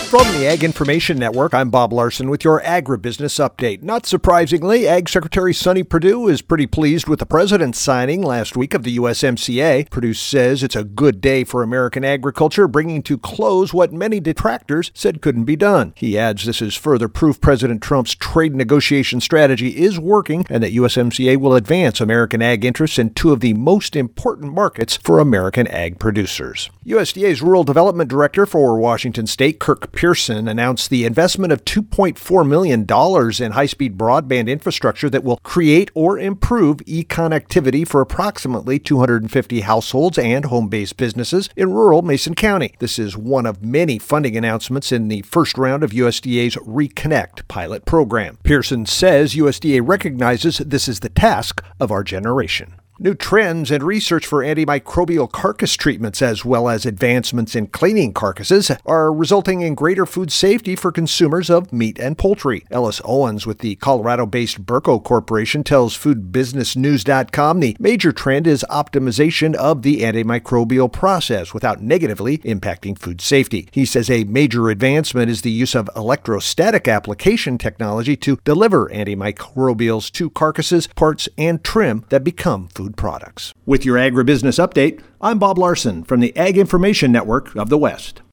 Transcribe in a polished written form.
From the Ag Information Network, I'm Bob Larson with your agribusiness update. Not surprisingly, Ag Secretary Sonny Perdue is pretty pleased with the president's signing last week of the USMCA. Perdue says it's a good day for American agriculture, bringing to close what many detractors said couldn't be done. He adds this is further proof President Trump's trade negotiation strategy is working and that USMCA will advance American ag interests in two of the most important markets for American ag producers. USDA's Rural Development Director for Washington State, Kirk Pearson, announced the investment of $2.4 million in high-speed broadband infrastructure that will create or improve e-connectivity for approximately 250 households and home-based businesses in rural Mason County. This is one of many funding announcements in the first round of USDA's Reconnect pilot program. Pearson says USDA recognizes this is the task of our generation. New trends and research for antimicrobial carcass treatments, as well as advancements in cleaning carcasses, are resulting in greater food safety for consumers of meat and poultry. Ellis Owens with the Colorado-based Burco Corporation tells FoodBusinessNews.com the major trend is optimization of the antimicrobial process without negatively impacting food safety. He says a major advancement is the use of electrostatic application technology to deliver antimicrobials to carcasses, parts, and trim that become food products. With your agribusiness update, I'm Bob Larson from the Ag Information Network of the West.